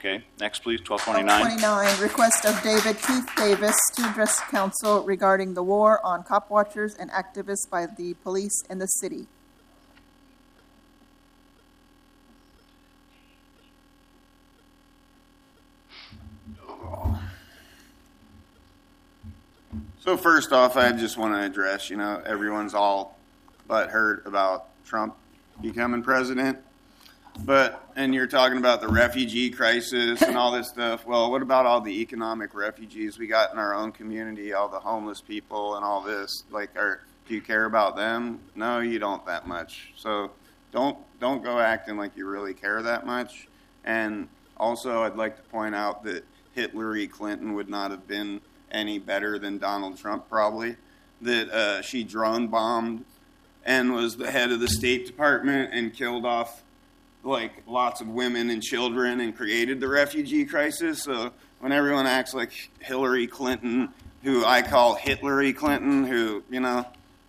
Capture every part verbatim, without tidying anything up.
Okay, next please, twelve twelve twenty-nine. twenty-nine, request of David Keith Davis to address council regarding the war on cop watchers and activists by the police in the city. So first off, I just want to address, you know, everyone's all butthurt about Trump becoming president. But, and you're talking about the refugee crisis and all this stuff. Well, what about all the economic refugees we got in our own community, all the homeless people and all this? Like, are, do you care about them? No, you don't that much. So don't, don't go acting like you really care that much. And also, I'd like to point out that Hillary Clinton would not have been any better than Donald Trump, probably. That uh, she drone bombed and was the head of the State Department and killed off like lots of women and children and created the refugee crisis. So when everyone acts like Hillary Clinton, who I call Hitlery Clinton, who, you know,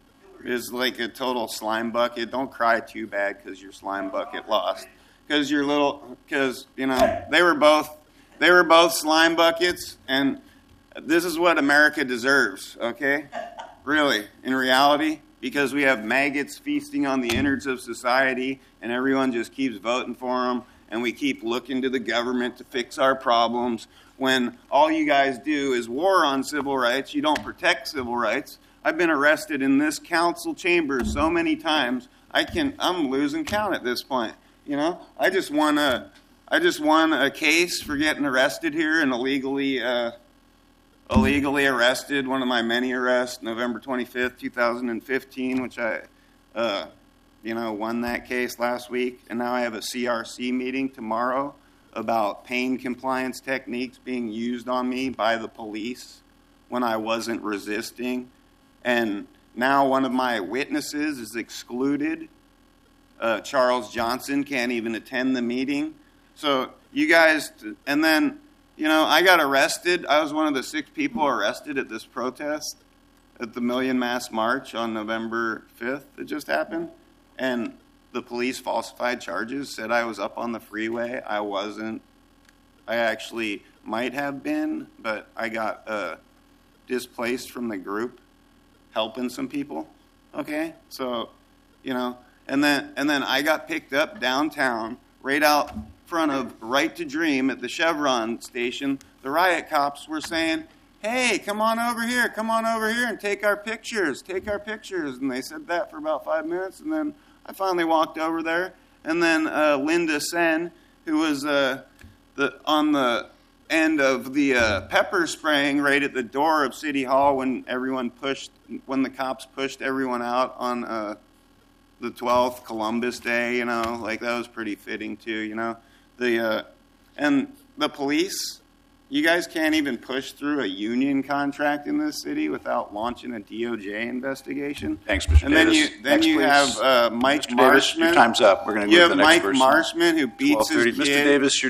is like a total slime bucket, don't cry too bad because your slime bucket lost. Because your little, because, you know, they were both, they were both slime buckets, and this is what America deserves, okay? Really, in reality. Because we have maggots feasting on the innards of society, and everyone just keeps voting for them, and we keep looking to the government to fix our problems, when all you guys do is war on civil rights. You don't protect civil rights. I've been arrested in this council chamber so many times, I can, I'm losing count at this point. You know, I just won a, I just won a case for getting arrested here and illegally, uh, illegally arrested, one of my many arrests, November twenty-fifth, two thousand fifteen, which I, uh, you know, won that case last week. And now I have a C R C meeting tomorrow about pain compliance techniques being used on me by the police when I wasn't resisting. And now one of my witnesses is excluded. Uh, Charles Johnson can't even attend the meeting. So you guys, and then, you know, I got arrested. I was one of the six people arrested at this protest at the Million Mass March on November fifth that just happened. And the police falsified charges, said I was up on the freeway. I wasn't. I actually might have been, but I got uh, displaced from the group helping some people. Okay? So, you know, and then and then I got picked up downtown right out front of Right to Dream at the Chevron station. The riot cops were saying, hey, come on over here, come on over here and take our pictures, take our pictures. And they said that for about five minutes, and then I finally walked over there. And then uh, Linda Sen, who was uh, the on the end of the uh, pepper spraying right at the door of City Hall when everyone pushed, when the cops pushed everyone out on uh, the twelfth, Columbus Day, you know, like that was pretty fitting too, you know. The uh, and the police, you guys can't even push through a union contract in this city without launching a D O J investigation. Thanks, Mister And Davis. then you then Next, you please. have uh, Mike Mister Davis, Marshman. your time's up. We're going to You move have to the next Mike person. Marshman who beats his kid. Mister Davis, your